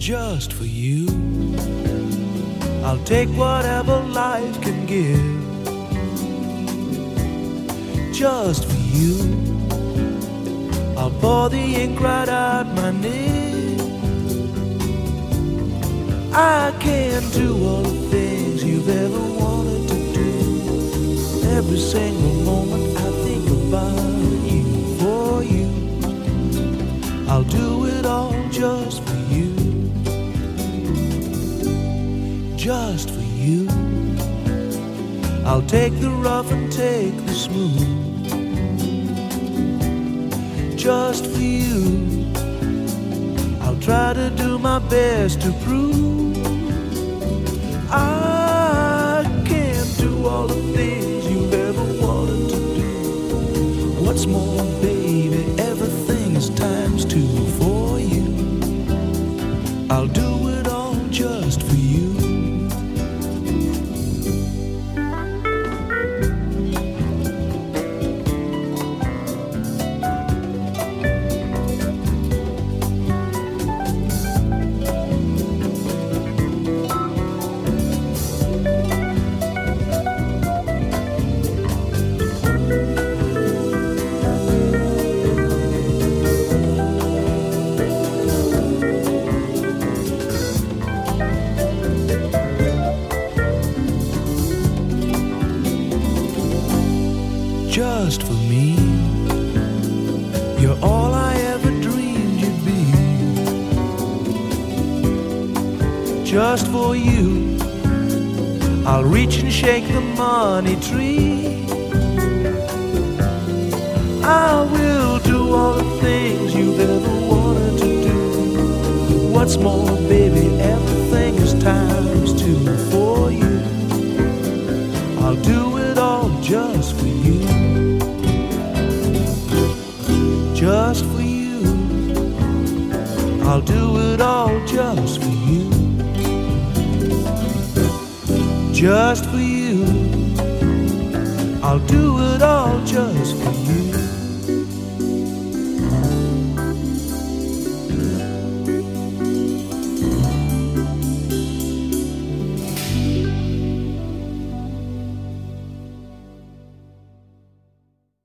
just for you. I'll take whatever life can give, just for you. I'll pour the ink right out my nib. I can do all the things you've ever wanted to do. Every single moment I think about you, for you. I'll do it all just for you, just for you. I'll take the rough and take the smooth, just for you. I'll try to do my best to prove I can do all the things you've ever wanted to do. What's more, baby, everything is times two for you. I'll do it all just for you. Just for me, you're all I ever dreamed you'd be. Just for you, I'll reach and shake the money tree. I will do all the things you've ever wanted to do. What's more, baby, everything is times two for you. I'll do it all just for you, just for you. I'll do it all just for you, just for you. I'll do it all just for you.